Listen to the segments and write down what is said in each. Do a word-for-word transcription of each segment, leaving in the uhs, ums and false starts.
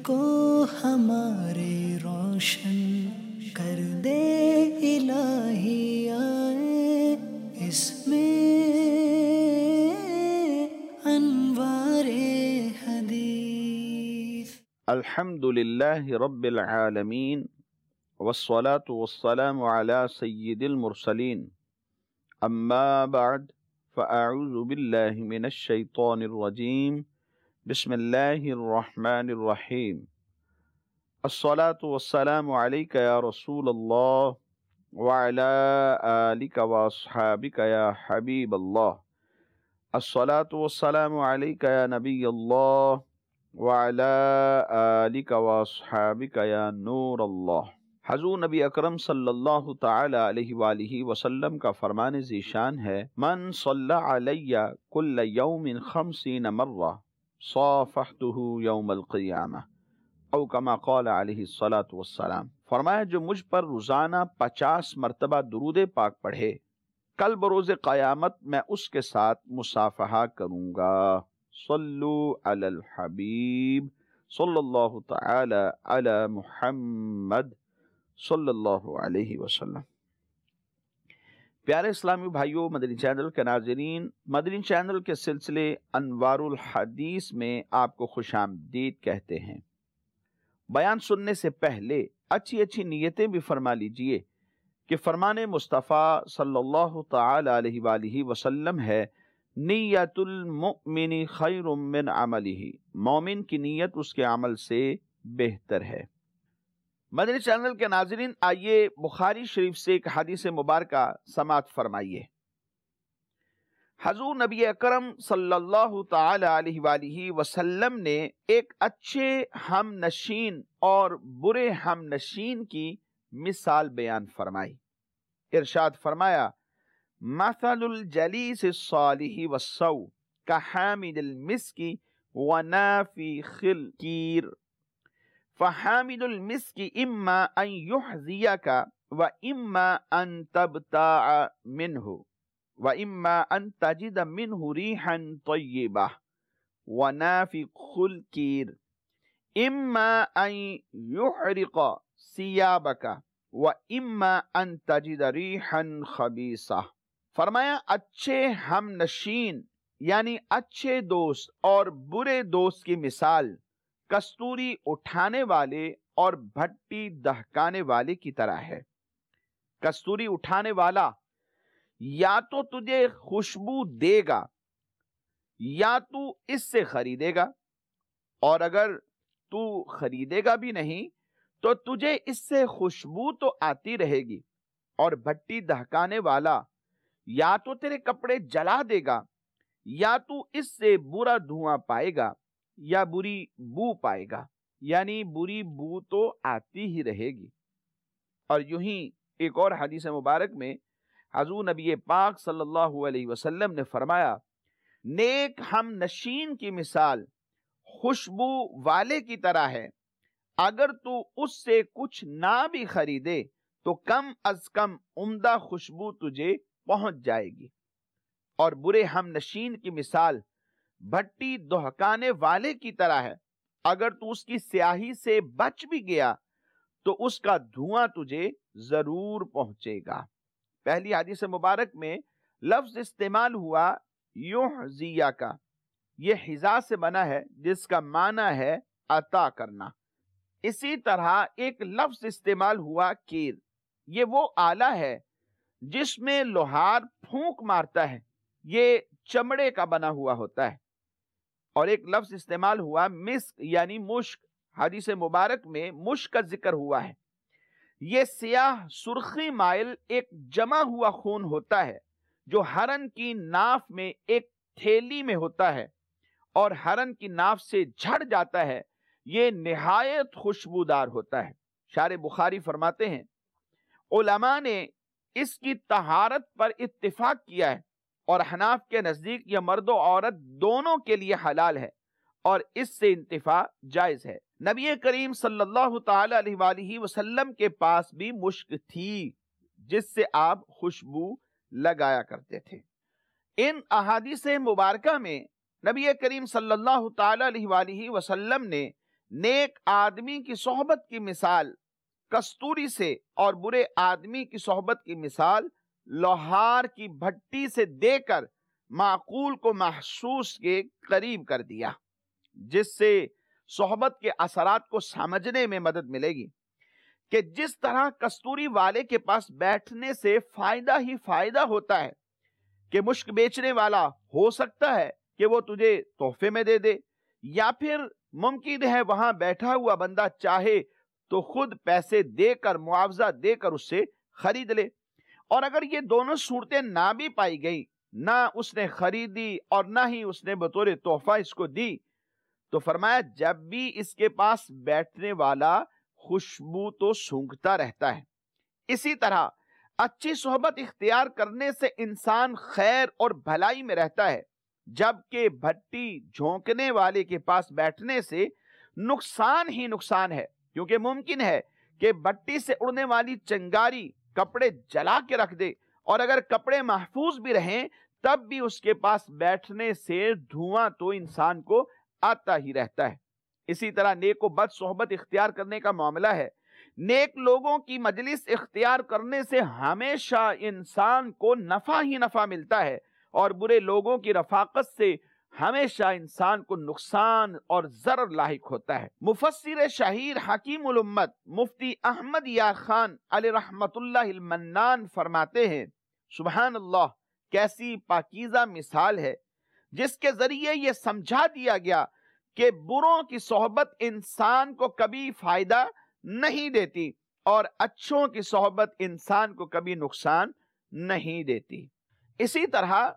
کو ہمارے روشن کر دے الہی، آئے اس میں انوار حدیث۔ الحمد للہ رب العالمین والصلاة والسلام علی سید المرسلین، اما بعد فاعوذ باللہ من الشیطان الرجیم، بسم اللہ الرحمن الرحیم۔ الصلاة والسلام علیک یا رسول اللہ وعلی آلک واصحابک یا حبیب اللہ۔ الصلاة والسلام علیک یا نبی اللہ وعلی آلک واصحابک یا نور اللہ۔ حضور نبی اکرم صلی اللہ تعالی علیہ وآلہ وسلم کا فرمان ذیشان ہے، من صلی علی کل یوم خمسین مرہ صافحتہ یوم القیامہ، او کما قال علیہ الصلاۃ والسلام۔ فرمایا جو مجھ پر روزانہ پچاس مرتبہ درود پاک پڑھے، کل بروز قیامت میں اس کے ساتھ مصافحہ کروں گا۔ صلو علی الحبیب صلی اللہ تعالی علی محمد صلی اللہ علیہ وسلم۔ پیارے اسلامی بھائیوں، مدنی چینل کے ناظرین، مدنی چینل کے سلسلے انوار الحدیث میں آپ کو خوش آمدید کہتے ہیں۔ بیان سننے سے پہلے اچھی اچھی نیتیں بھی فرما لیجئے کہ فرمان مصطفیٰ صلی اللہ تعالی علیہ وآلہ وسلم ہے، نیت المؤمن خیر من عملہ، مومن کی نیت اس کے عمل سے بہتر ہے۔ مدنی چینل کے ناظرین، آئیے بخاری شریف سے ایک حدیث مبارکہ سماعت فرمائیے۔ حضور نبی اکرم صلی اللہ تعالی علیہ وآلہ وسلم نے ایک اچھے ہم نشین اور برے ہم نشین کی مثال بیان فرمائی۔ ارشاد فرمایا، مثل الجلیس الصالح والسوء کحامل المسک ونافخ الکیر، فحامل المسک اما ان یحزیک و اما ان تبتاع منہ و اما ان تجد منہ ریحا طیبہ، ونافخ الکیر اما ان یحرق ثیابک و اما ان تجد ریحا خبیثہ۔ فرمایا اچھے ہم نشین یعنی اچھے دوست اور برے دوست کی مثال کستوری اٹھانے والے اور بھٹی دہکانے والے کی طرح ہے۔ کستوری اٹھانے والا یا تو تجھے خوشبو دے گا یا تو اس سے خریدے گا، اور اگر تو خریدے گا بھی نہیں تو تجھے اس سے خوشبو تو آتی رہے گی، اور بھٹی دہکانے والا یا تو تیرے کپڑے جلا دے گا یا تو اس سے برا دھواں پائے گا یا بری بو پائے گا، یعنی بری بو تو آتی ہی رہے گی۔ اور یوں ہی ایک اور حدیث مبارک میں حضور نبی پاک صلی اللہ علیہ وسلم نے فرمایا، نیک ہم نشین کی مثال خوشبو والے کی طرح ہے، اگر تو اس سے کچھ نہ بھی خریدے تو کم از کم عمدہ خوشبو تجھے پہنچ جائے گی۔ اور برے ہم نشین کی مثال بھٹی دہکانے والے کی طرح ہے، اگر تو اس کی سیاہی سے بچ بھی گیا تو اس کا دھواں تجھے ضرور پہنچے گا۔ پہلی حدیث مبارک میں لفظ استعمال ہوا یحزیہ کا، یہ حذا سے بنا ہے جس کا معنی ہے عطا کرنا۔ اسی طرح ایک لفظ استعمال ہوا کیر، یہ وہ آلہ ہے جس میں لوہار پھونک مارتا ہے، یہ چمڑے کا بنا ہوا ہوتا ہے۔ اور ایک لفظ استعمال ہوا مسک یعنی مشک، حدیث مبارک میں مشک کا ذکر ہوا ہے۔ یہ سیاہ سرخی مائل ایک جمع ہوا خون ہوتا ہے جو ہرن کی ناف میں ایک تھیلی میں ہوتا ہے اور ہرن کی ناف سے جھڑ جاتا ہے، یہ نہایت خوشبودار ہوتا ہے۔ شارح بخاری فرماتے ہیں، علماء نے اس کی طہارت پر اتفاق کیا ہے، اور حناف کے نزدیک یہ مرد و عورت دونوں کے لیے حلال ہے اور اس سے انتفاع جائز ہے۔ نبی کریم صلی اللہ تعالی علیہ وآلہ وسلم کے پاس بھی مشک تھی جس سے آپ خوشبو لگایا کرتے تھے۔ ان احادیث مبارکہ میں نبی کریم صلی اللہ تعالی علیہ وآلہ وسلم نے نیک آدمی کی صحبت کی مثال کستوری سے اور برے آدمی کی صحبت کی مثال لوہار کی بھٹی سے دے کر معقول کو محسوس کے قریب کر دیا، جس سے صحبت کے اثرات کو سمجھنے میں مدد ملے گی کہ جس طرح کستوری والے کے پاس بیٹھنے سے فائدہ ہی فائدہ ہوتا ہے کہ مشک بیچنے والا ہو سکتا ہے کہ وہ تجھے تحفے میں دے دے، یا پھر ممکن ہے وہاں بیٹھا ہوا بندہ چاہے تو خود پیسے دے کر معاوضہ دے کر اس سے خرید لے۔ اور اگر یہ دونوں صورتیں نہ بھی پائی گئی، نہ اس نے خریدی اور نہ ہی اس نے بطور تحفہ اس کو دی، تو فرمایا جب بھی اس کے پاس بیٹھنے والا خوشبو تو سونگھتا رہتا ہے۔ اسی طرح اچھی صحبت اختیار کرنے سے انسان خیر اور بھلائی میں رہتا ہے، جبکہ بھٹی جھونکنے والے کے پاس بیٹھنے سے نقصان ہی نقصان ہے، کیونکہ ممکن ہے کہ بھٹی سے اڑنے والی چنگاری کپڑے جلا کے رکھ دے، اور اگر کپڑے محفوظ بھی رہیں تب بھی اس کے پاس بیٹھنے سے دھواں تو انسان کو آتا ہی رہتا ہے۔ اسی طرح نیک و بد صحبت اختیار کرنے کا معاملہ ہے۔ نیک لوگوں کی مجلس اختیار کرنے سے ہمیشہ انسان کو نفع ہی نفع ملتا ہے، اور برے لوگوں کی رفاقت سے ہمیشہ انسان کو نقصان اور ضرر لاحق ہوتا ہے۔ مفسر شہیر حکیم الامت مفتی احمد یار خان علیہ رحمت اللہ المنان فرماتے ہیں، سبحان اللہ، کیسی پاکیزہ مثال ہے جس کے ذریعے یہ سمجھا دیا گیا کہ بروں کی صحبت انسان کو کبھی فائدہ نہیں دیتی اور اچھوں کی صحبت انسان کو کبھی نقصان نہیں دیتی۔ اسی طرح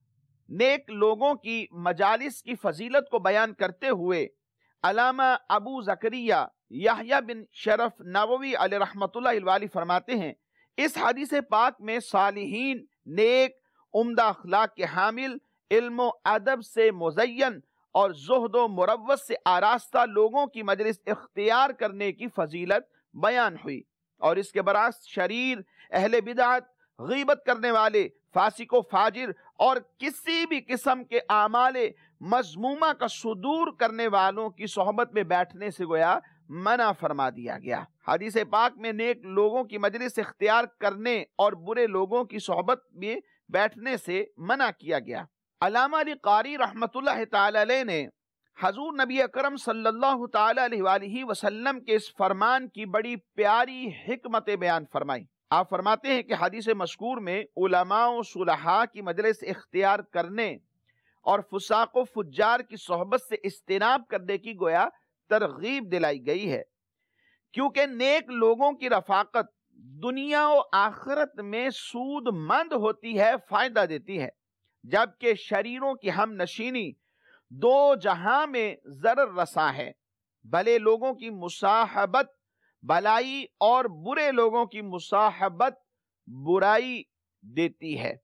نیک لوگوں کی مجالس کی فضیلت کو بیان کرتے ہوئے علامہ ابو زکریا یحییٰ بن شرف نووی علیہ رحمت اللہ الوالی فرماتے ہیں، اس حدیث پاک میں صالحین، نیک، عمدہ اخلاق کے حامل، علم و ادب سے مزین اور زہد و مروت سے آراستہ لوگوں کی مجلس اختیار کرنے کی فضیلت بیان ہوئی، اور اس کے برعکس شریر، اہل بدعت، غیبت کرنے والے، فاسق و فاجر اور کسی بھی قسم کے اعمال مذمومہ کا صدور کرنے والوں کی صحبت میں بیٹھنے سے گویا منع فرما دیا گیا۔ حدیث پاک میں نیک لوگوں کی مجلس اختیار کرنے اور برے لوگوں کی صحبت میں بیٹھنے سے منع کیا گیا۔ علامہ علی قاری رحمت اللہ تعالی علیہ نے حضور نبی اکرم صلی اللہ تعالی علیہ وآلہ وسلم کے اس فرمان کی بڑی پیاری حکمت بیان فرمائی۔ آپ فرماتے ہیں کہ حدیث مذکور میں علماء و صلحاء کی مجلس اختیار کرنے اور فساق و فجار کی صحبت سے اجتناب کرنے کی گویا ترغیب دلائی گئی ہے، کیونکہ نیک لوگوں کی رفاقت دنیا و آخرت میں سود مند ہوتی ہے، فائدہ دیتی ہے، جبکہ شریروں کی ہم نشینی دو جہاں میں ضرر رساں ہے۔ بھلے لوگوں کی مصاحبت بھلائی اور برے لوگوں کی مصاحبت برائی دیتی ہے۔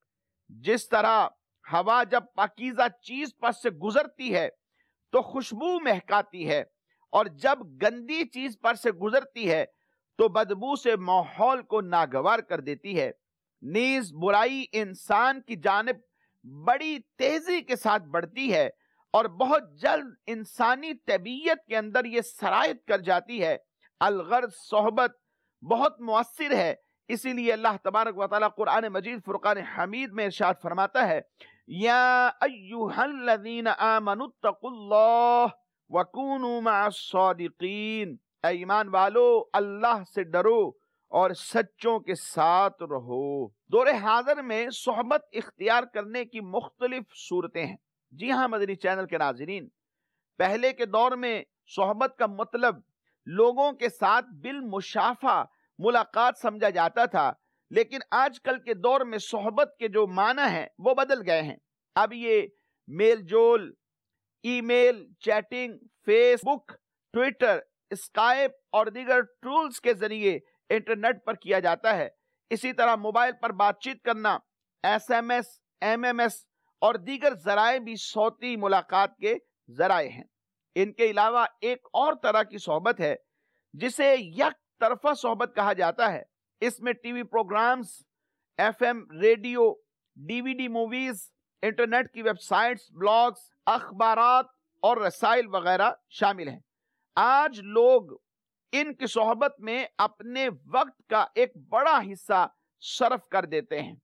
جس طرح ہوا جب پاکیزہ چیز پر سے گزرتی ہے تو خوشبو مہکاتی ہے، اور جب گندی چیز پر سے گزرتی ہے تو بدبو سے ماحول کو ناگوار کر دیتی ہے، نیز برائی انسان کی جانب بڑی تیزی کے ساتھ بڑھتی ہے اور بہت جلد انسانی طبیعت کے اندر یہ سرایت کر جاتی ہے۔ الغرض صحبت بہت مؤثر ہے، اسی لیے اللہ تبارک و تعالیٰ قرآن مجید فرقان حمید میں ارشاد فرماتا ہے، یا ایھا الذین آمنوا اتقوا اللہ وکونوا مع الصادقین، اے ایمان والو اللہ سے ڈرو اور سچوں کے ساتھ رہو۔ دور حاضر میں صحبت اختیار کرنے کی مختلف صورتیں ہیں۔ جی ہاں مدنی چینل کے ناظرین، پہلے کے دور میں صحبت کا مطلب لوگوں کے ساتھ بالمشافہ ملاقات سمجھا جاتا تھا، لیکن آج کل کے دور میں صحبت کے جو معنی ہیں وہ بدل گئے ہیں۔ اب یہ میل جول، email, chatting, Facebook, Twitter, Skype اور دیگر ٹولز کے ذریعے انٹرنیٹ پر کیا جاتا ہے۔ اسی طرح موبائل پر بات چیت کرنا، S M S, M M S اور دیگر ذرائع بھی صوتی ملاقات کے ذرائع ہیں۔ ان کے علاوہ ایک اور طرح کی صحبت ہے جسے یک طرفہ صحبت کہا جاتا ہے۔ اس میں T V programmes, F M radio, D V D movies, internet کی ویب سائٹس، بلاگز، اخبارات اور رسائل وغیرہ شامل ہیں۔ آج لوگ ان کی صحبت میں اپنے وقت کا ایک بڑا حصہ صرف کر دیتے ہیں.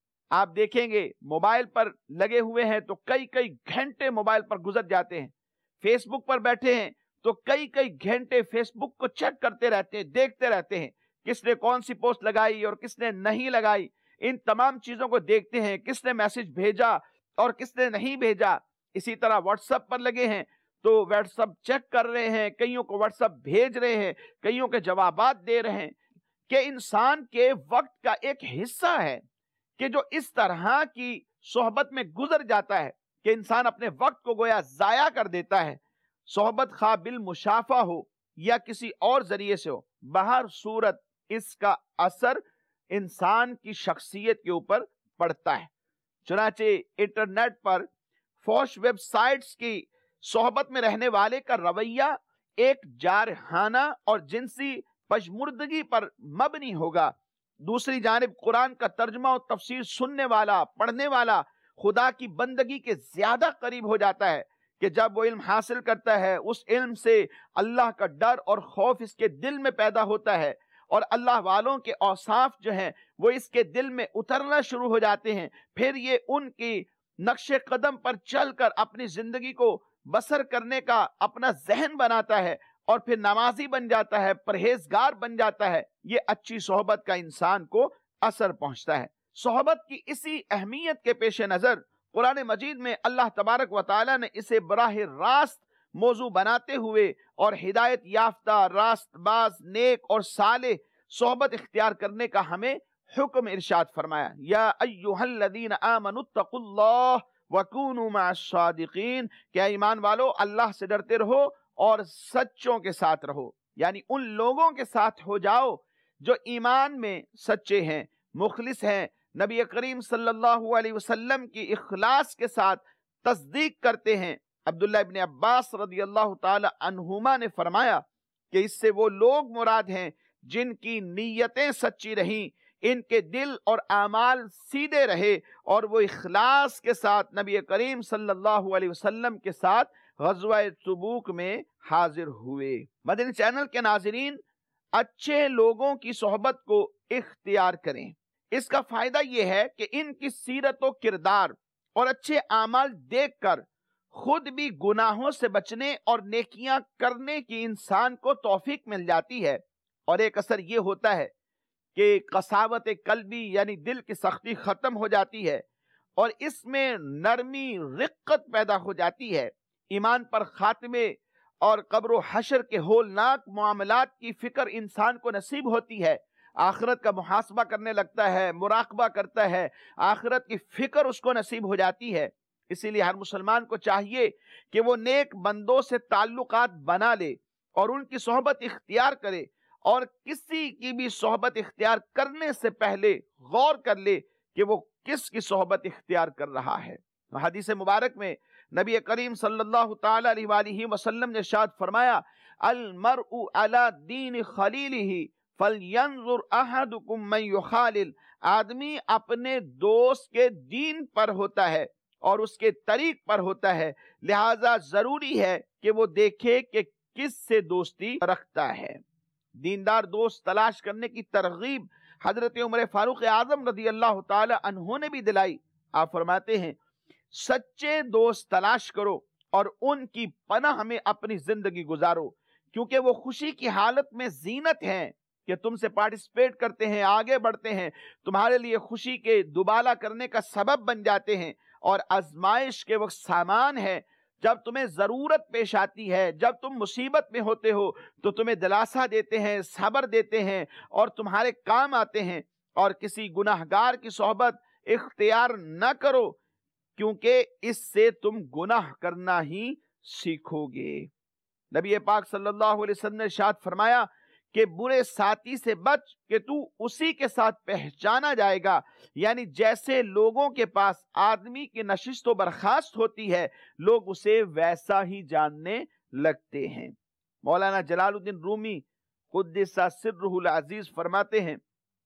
آپ دیکھیں گے موبائل پر لگے ہوئے ہیں تو کئی کئی گھنٹے موبائل پر گزر جاتے ہیں. فیس بک پر بیٹھے ہیں تو کئی کئی گھنٹے فیس بک کو چیک کرتے رہتے ہیں, دیکھتے رہتے ہیں کس نے کون سی پوسٹ لگائی اور کس نے نہیں لگائی. ان تمام چیزوں کو دیکھتے ہیں, کس نے میسج بھیجا اور کس نے نہیں بھیجا. اسی طرح واٹس ایپ پر لگے ہیں تو واٹس ایپ چیک کر رہے ہیں, کئیوں کو واٹس ایپ بھیج رہے ہیں, کئیوں کے جوابات دے رہے ہیں. کہ انسان کے وقت کا ایک حصہ ہے کہ جو اس طرح کی صحبت میں گزر جاتا ہے کہ انسان اپنے وقت کو گویا ضائع کر دیتا ہے. صحبت خواہ بالمشافہ ہو یا کسی اور ذریعے سے ہو, بہر صورت اس کا اثر انسان کی شخصیت کے اوپر پڑتا ہے. چنانچہ انٹرنیٹ پر فوش ویب سائٹس کی صحبت میں رہنے والے کا رویہ ایک جارحانہ اور جنسی پشمردگی پر مبنی ہوگا. دوسری جانب قرآن کا ترجمہ اور تفسیر سننے والا, پڑھنے والا خدا کی بندگی کے زیادہ قریب ہو جاتا ہے کہ جب وہ علم حاصل کرتا ہے اس علم سے اللہ کا ڈر اور خوف اس کے دل میں پیدا ہوتا ہے, اور اللہ والوں کے اوصاف جو ہیں وہ اس کے دل میں اترنا شروع ہو جاتے ہیں. پھر یہ ان کی نقش قدم پر چل کر اپنی زندگی کو بسر کرنے کا اپنا ذہن بناتا ہے اور پھر نمازی بن جاتا ہے, پرہیزگار بن جاتا ہے. یہ اچھی صحبت کا انسان کو اثر پہنچتا ہے. صحبت کی اسی اہمیت کے پیش نظر قرآن مجید میں اللہ تبارک و تعالی نے اسے براہ راست موضوع بناتے ہوئے اور ہدایت یافتہ, راست باز, نیک اور صالح صحبت اختیار کرنے کا ہمیں حکم ارشاد فرمایا. یا ایھا الذین آمنوا اتقوا اللہ وکونوا مع الصادقین, کیا ایمان والو اللہ سے ڈرتے رہو اور سچوں کے ساتھ رہو. یعنی ان لوگوں کے ساتھ ہو جاؤ جو ایمان میں سچے ہیں, مخلص ہیں, نبی کریم صلی اللہ علیہ وسلم کی اخلاص کے ساتھ تصدیق کرتے ہیں. عبداللہ ابن عباس رضی اللہ تعالی عنہما نے فرمایا کہ اس سے وہ لوگ مراد ہیں جن کی نیتیں سچی رہیں, ان کے دل اور اعمال سیدھے رہے اور وہ اخلاص کے ساتھ نبی کریم صلی اللہ علیہ وسلم کے ساتھ غزوہ تبوک میں حاضر ہوئے. مدنی چینل کے ناظرین, اچھے لوگوں کی صحبت کو اختیار کریں. اس کا فائدہ یہ ہے کہ ان کی سیرت و کردار اور اچھے اعمال دیکھ کر خود بھی گناہوں سے بچنے اور نیکیاں کرنے کی انسان کو توفیق مل جاتی ہے. اور ایک اثر یہ ہوتا ہے کہ قساوت قلبی یعنی دل کی سختی ختم ہو جاتی ہے اور اس میں نرمی, رقت پیدا ہو جاتی ہے. ایمان پر خاتمے اور قبر و حشر کے ہولناک معاملات کی فکر انسان کو نصیب ہوتی ہے. آخرت کا محاسبہ کرنے لگتا ہے, مراقبہ کرتا ہے, آخرت کی فکر اس کو نصیب ہو جاتی ہے. اسی لیے ہر مسلمان کو چاہیے کہ وہ نیک بندوں سے تعلقات بنا لے اور ان کی صحبت اختیار کرے, اور کسی کی بھی صحبت اختیار کرنے سے پہلے غور کر لے کہ وہ کس کی صحبت اختیار کر رہا ہے. حدیث مبارک میں نبی کریم صلی اللہ تعالی علیہ وآلہ وسلم نے ارشاد فرمایا, المرء علی دین خلیلہ فلینظر احدکم من یخالل. آدمی اپنے دوست کے دین پر ہوتا ہے اور اس کے طریق پر ہوتا ہے, لہذا ضروری ہے کہ وہ دیکھے کہ کس سے دوستی رکھتا ہے. دیندار دوست تلاش کرنے کی ترغیب حضرت عمر فاروق اعظم رضی اللہ تعالی عنہ نے بھی دلائی. آپ فرماتے ہیں, سچے دوست تلاش کرو اور ان کی پناہ میں اپنی زندگی گزارو, کیونکہ وہ خوشی کی حالت میں زینت ہیں کہ تم سے پارٹیسپیٹ کرتے ہیں, آگے بڑھتے ہیں, تمہارے لیے خوشی کے دوبالا کرنے کا سبب بن جاتے ہیں, اور آزمائش کے وقت سامان ہے. جب تمہیں ضرورت پیش آتی ہے, جب تم مصیبت میں ہوتے ہو تو تمہیں دلاسا دیتے ہیں, صبر دیتے ہیں اور تمہارے کام آتے ہیں. اور کسی گناہگار کی صحبت اختیار نہ کرو, کیونکہ اس سے تم گناہ کرنا ہی سیکھو گے. نبی پاک صلی اللہ علیہ وسلم نے ارشاد فرمایا کہ برے ساتھی سے بچ کہ تو اسی کے ساتھ پہچانا جائے گا. یعنی جیسے لوگوں کے پاس آدمی کی نشست و برخاست ہوتی ہے, لوگ اسے ویسا ہی جاننے لگتے ہیں. مولانا جلال الدین رومی قدس سرہ العزیز فرماتے ہیں,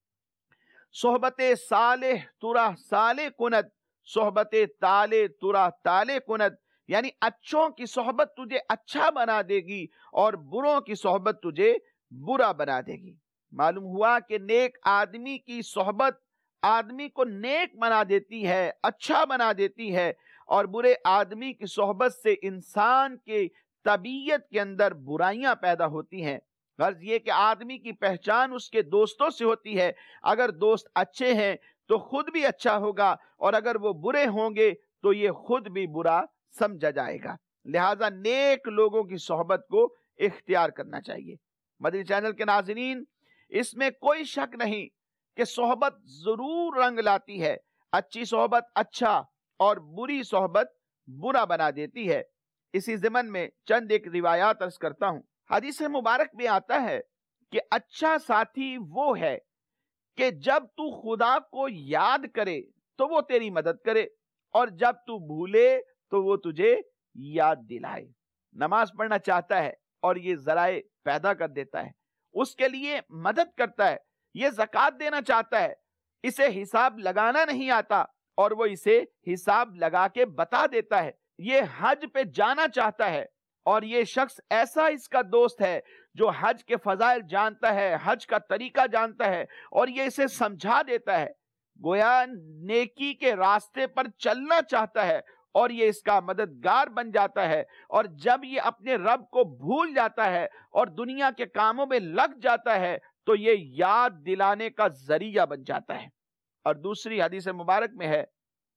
صحبت صالح ترا صالح کند, صحبت تالے ترا تالے کند. یعنی اچھوں کی صحبت تجھے اچھا بنا دے گی اور بروں کی صحبت تجھے برا بنا دے گی۔ معلوم ہوا کہ نیک آدمی کی صحبت آدمی کو نیک بنا دیتی ہے، اچھا بنا دیتی ہے، اور برے آدمی کی صحبت سے انسان کے طبیعت کے اندر برائیاں پیدا ہوتی ہیں۔ غرض یہ کہ آدمی کی پہچان اس کے دوستوں سے ہوتی ہے۔ اگر دوست اچھے ہیں تو خود بھی اچھا ہوگا، اور اگر وہ برے ہوں گے تو یہ خود بھی برا سمجھا جائے گا۔ لہذا نیک لوگوں کی صحبت کو اختیار کرنا چاہیے۔ مدنی چینل کے ناظرین، اس میں کوئی شک نہیں کہ صحبت ضرور رنگ لاتی ہے۔ اچھی صحبت اچھا اور بری صحبت برا بنا دیتی ہے۔ اسی ضمن میں چند ایک روایات عرض کرتا ہوں۔ حدیث مبارک میں آتا ہے کہ اچھا ساتھی وہ ہے کہ جب تو خدا کو یاد کرے تو وہ تیری مدد کرے، اور جب تو بھولے تو وہ تجھے یاد دلائے۔ نماز پڑھنا چاہتا ہے اور یہ ذرائع پیدا کر دیتا ہے، اس کے لیے مدد کرتا ہے۔ یہ زکوٰۃ دینا چاہتا ہے، اسے حساب لگانا نہیں آتا اور وہ اسے حساب لگا کے بتا دیتا ہے۔ یہ حج پہ جانا چاہتا ہے اور یہ شخص ایسا اس کا دوست ہے جو حج کے فضائل جانتا ہے، حج کا طریقہ جانتا ہے، اور یہ اسے سمجھا دیتا ہے۔ گویا نیکی کے راستے پر چلنا چاہتا ہے اور یہ اس کا مددگار بن جاتا ہے، اور جب یہ اپنے رب کو بھول جاتا ہے اور دنیا کے کاموں میں لگ جاتا ہے تو یہ یاد دلانے کا ذریعہ بن جاتا ہے۔ اور دوسری حدیث مبارک میں ہے،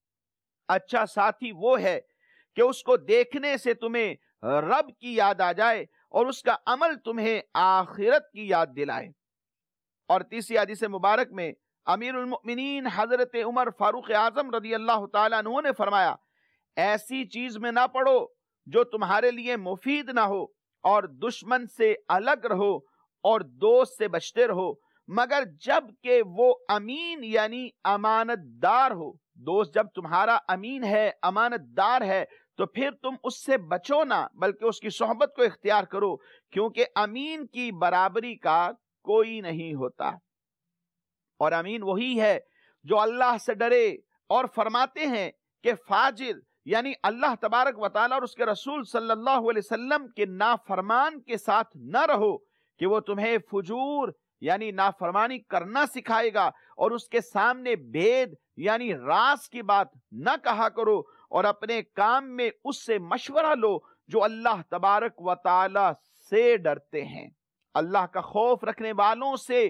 اچھا ساتھی وہ ہے کہ اس کو دیکھنے سے تمہیں رب کی یاد آ جائے اور اس کا عمل تمہیں آخرت کی یاد دلائے۔ اور تیسری حدیث مبارک میں امیر المؤمنین حضرت عمر فاروق اعظم رضی اللہ تعالیٰ عنہ نے فرمایا، ایسی چیز میں نہ پڑو جو تمہارے لیے مفید نہ ہو، اور دشمن سے الگ رہو اور دوست سے بچتے رہو، مگر جب کہ وہ امین یعنی امانت دار ہو۔ دوست جب تمہارا امین ہے، امانت دار ہے، تو پھر تم اس سے بچو نہ، بلکہ اس کی صحبت کو اختیار کرو، کیونکہ امین کی برابری کا کوئی نہیں ہوتا۔ اور امین وہی ہے جو اللہ سے ڈرے، اور فرماتے ہیں کہ فاجر یعنی اللہ تبارک و تعالیٰ اور اس کے رسول صلی اللہ علیہ وسلم کے نافرمان کے ساتھ نہ رہو کہ وہ تمہیں فجور یعنی نافرمانی کرنا سکھائے گا، اور اس کے سامنے بھید یعنی راز کی بات نہ کہا کرو، اور اپنے کام میں اس سے مشورہ لو جو اللہ تبارک و تعالیٰ سے ڈرتے ہیں۔ اللہ کا خوف رکھنے والوں سے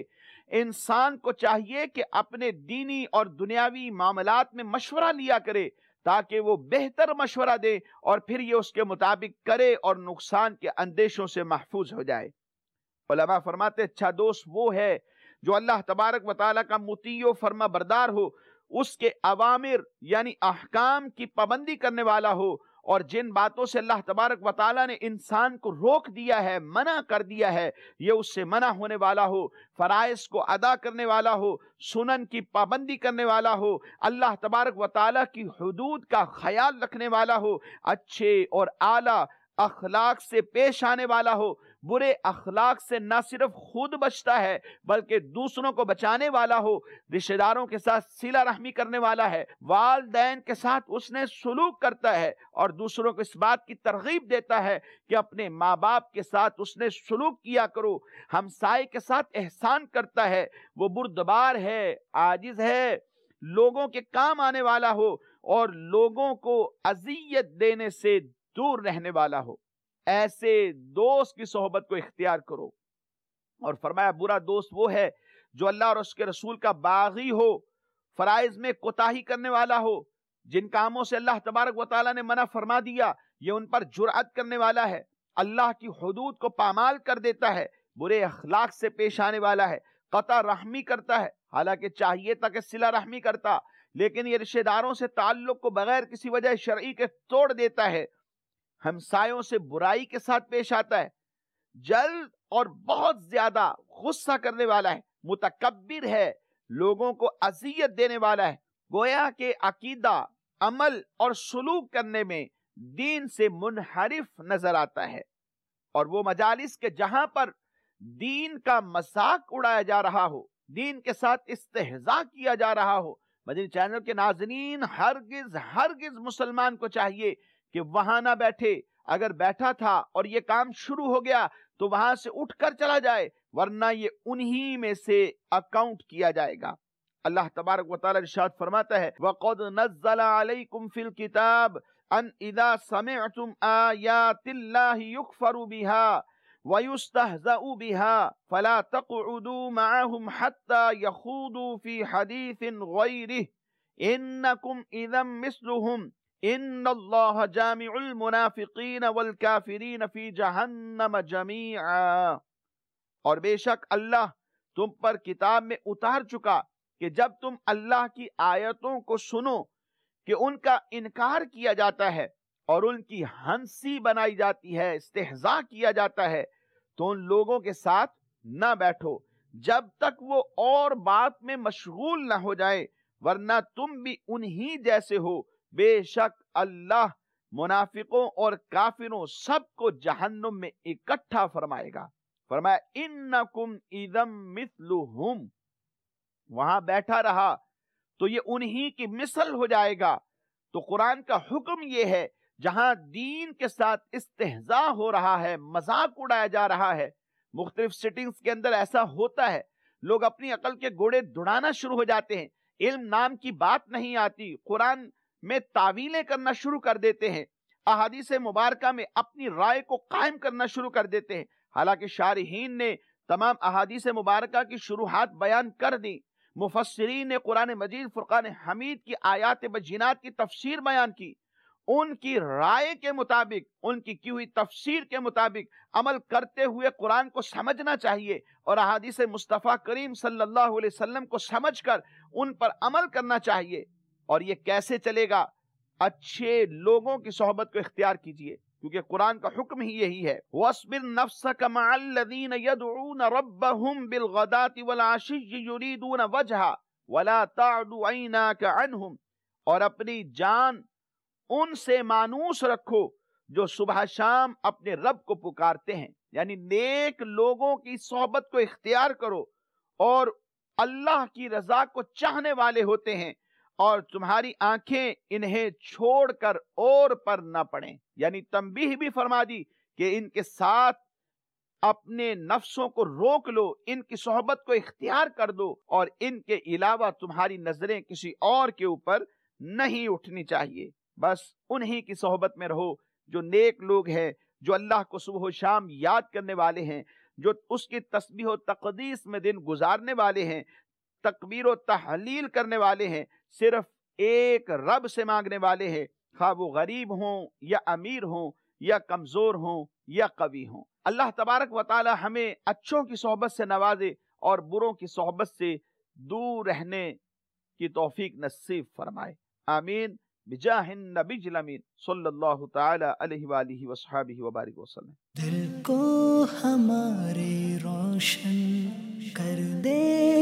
انسان کو چاہیے کہ اپنے دینی اور دنیاوی معاملات میں مشورہ لیا کرے، تاکہ وہ بہتر مشورہ دے اور پھر یہ اس کے مطابق کرے اور نقصان کے اندیشوں سے محفوظ ہو جائے۔ علماء فرماتے اچھا دوست وہ ہے جو اللہ تبارک و تعالیٰ کا مطیع و فرما بردار ہو، اس کے اوامر یعنی احکام کی پابندی کرنے والا ہو، اور جن باتوں سے اللہ تبارک و تعالیٰ نے انسان کو روک دیا ہے، منع کر دیا ہے، یہ اس سے منع ہونے والا ہو، فرائض کو ادا کرنے والا ہو، سنن کی پابندی کرنے والا ہو، اللہ تبارک و تعالیٰ کی حدود کا خیال رکھنے والا ہو، اچھے اور اعلیٰ اخلاق سے پیش آنے والا ہو، برے اخلاق سے نہ صرف خود بچتا ہے بلکہ دوسروں کو بچانے والا ہو، رشتہ داروں کے ساتھ صلہ رحمی کرنے والا ہے، والدین کے ساتھ اس نے سلوک کرتا ہے اور دوسروں کو اس بات کی ترغیب دیتا ہے کہ اپنے ماں باپ کے ساتھ اس نے سلوک کیا کرو، ہمسائے کے ساتھ احسان کرتا ہے، وہ بردبار ہے، عاجز ہے، لوگوں کے کام آنے والا ہو، اور لوگوں کو اذیت دینے سے دور رہنے والا ہو۔ ایسے دوست کی صحبت کو اختیار کرو۔ اور فرمایا برا دوست وہ ہے جو اللہ اور اس کے رسول کا باغی ہو، فرائض میں کوتاہی کرنے والا ہو، جن کاموں سے اللہ تبارک و تعالیٰ نے منع فرما دیا یہ ان پر جرأت کرنے والا ہے، اللہ کی حدود کو پامال کر دیتا ہے، برے اخلاق سے پیش آنے والا ہے، قطع رحمی کرتا ہے، حالانکہ چاہیے تھا کہ صلہ رحمی کرتا، لیکن یہ رشتہ داروں سے تعلق کو بغیر کسی وجہ شرعی کے توڑ دیتا ہے، ہمسایوں سے برائی کے ساتھ پیش آتا ہے، جلد اور بہت زیادہ غصہ کرنے والا ہے، متکبر ہے، لوگوں کو اذیت دینے والا ہے، گویا کہ عقیدہ، عمل اور سلوک کرنے میں دین سے منحرف نظر آتا ہے۔ اور وہ مجالس کے جہاں پر دین کا مذاق اڑایا جا رہا ہو، دین کے ساتھ استہزاء کیا جا رہا ہو، مدنی چینل کے ناظرین، ہرگز ہرگز مسلمان کو چاہیے کہ وہاں نہ بیٹھے، اگر بیٹھا تھا اور یہ کام شروع ہو گیا تو وہاں سے اٹھ کر چلا جائے، ورنہ یہ انہی میں سے اکاؤنٹ کیا جائے گا۔ اللہ تبارک و تعالی ارشاد فرماتا ہے وَقَدْ نَزَّلَ عَلَيْكُمْ فِي الْكِتَابِ أَنْ إِذَا سَمِعْتُمْ آيَاتِ اللَّهِ يُكْفَرُ بِهَا وَيُسْتَهْزَأُ بِهَا فَلَا تَقْعُدُوا مَعَهُمْ حَتَّى يَخُوضُوا فِي حَدِيثٍ غَيْرِهِ إِنَّكُمْ إِذًا مِثْلُهُمْ إِنَّ اللَّهَ جَامِعُ الْمُنَافِقِينَ وَالْكَافِرِينَ فِي جَهَنَّمَ جَمِيعًا۔ اور بے شک اللہ تم پر کتاب میں اتار چکا کہ جب تم اللہ کی آیتوں کو سنو کہ ان کا انکار کیا جاتا ہے اور ان کی ہنسی بنائی جاتی ہے، استہزاء کیا جاتا ہے، تو ان لوگوں کے ساتھ نہ بیٹھو جب تک وہ اور بات میں مشغول نہ ہو جائے، ورنہ تم بھی انہی جیسے ہو۔ بے شک اللہ منافقوں اور کافروں سب کو جہنم میں اکٹھا فرمائے گا۔ فرمایا انکم اذم مثلہم، وہاں بیٹھا رہا تو یہ انہی کی مثل ہو جائے گا۔ تو قرآن کا حکم یہ ہے جہاں دین کے ساتھ استہزاء ہو رہا ہے، مذاق اڑایا جا رہا ہے، مختلف سیٹنگز کے اندر ایسا ہوتا ہے، لوگ اپنی عقل کے گھوڑے دوڑانا شروع ہو جاتے ہیں، علم نام کی بات نہیں آتی، قرآن میں تعویلیں کرنا شروع کر دیتے ہیں، احادیث مبارکہ میں اپنی رائے کو قائم کرنا شروع کر دیتے ہیں، حالانکہ شارحین نے تمام احادیث مبارکہ کی شروحات بیان کر دی، مفسرین نے قرآن مجید فرقان حمید کی آیات بجینات کی تفسیر بیان کی، ان کی رائے کے مطابق، ان کی کی ہوئی تفسیر کے مطابق عمل کرتے ہوئے قرآن کو سمجھنا چاہیے اور احادیث مصطفیٰ کریم صلی اللہ علیہ وسلم کو سمجھ کر ان پر عمل کرنا چاہیے۔ اور یہ کیسے چلے گا؟ اچھے لوگوں کی صحبت کو اختیار کیجئے، کیونکہ قرآن کا حکم ہی یہی ہے وَاصْبِرْ نَفْسَكَ مَعَ الَّذِينَ يَدْعُونَ رَبَّهُمْ بِالْغَدَاةِ وَالْعَشِيِّ يُرِيدُونَ وَجْهَهُ وَلَا تَعْدُ عَيْنَاكَ عَنْهُمْ، اور اپنی جان ان سے مانوس رکھو جو صبح شام اپنے رب کو پکارتے ہیں، یعنی نیک لوگوں کی صحبت کو اختیار کرو اور اللہ کی رضا کو چاہنے والے ہوتے ہیں، اور تمہاری آنکھیں انہیں چھوڑ کر اور پر نہ پڑیں، یعنی تنبیہ بھی فرما دی کہ ان کے ساتھ اپنے نفسوں کو روک لو، ان کی صحبت کو اختیار کر دو، اور ان کے علاوہ تمہاری نظریں کسی اور کے اوپر نہیں اٹھنی چاہیے، بس انہی کی صحبت میں رہو جو نیک لوگ ہیں، جو اللہ کو صبح و شام یاد کرنے والے ہیں، جو اس کی تسبیح و تقدیس میں دن گزارنے والے ہیں، تکبیر و تحلیل کرنے والے ہیں، صرف ایک رب سے مانگنے والے ہیں، خواہ وہ غریب ہوں یا امیر ہوں یا کمزور ہوں یا قوی ہوں۔ اللہ تبارک و تعالی ہمیں اچھوں کی صحبت سے نوازے اور بروں کی صحبت سے دور رہنے کی توفیق نصیب فرمائے، آمین بجاہ النبی الامین صلی اللہ تعالی علیہ وآلہ وصحبہ وبارک وسلم۔ دل کو ہمارے روشن کر دے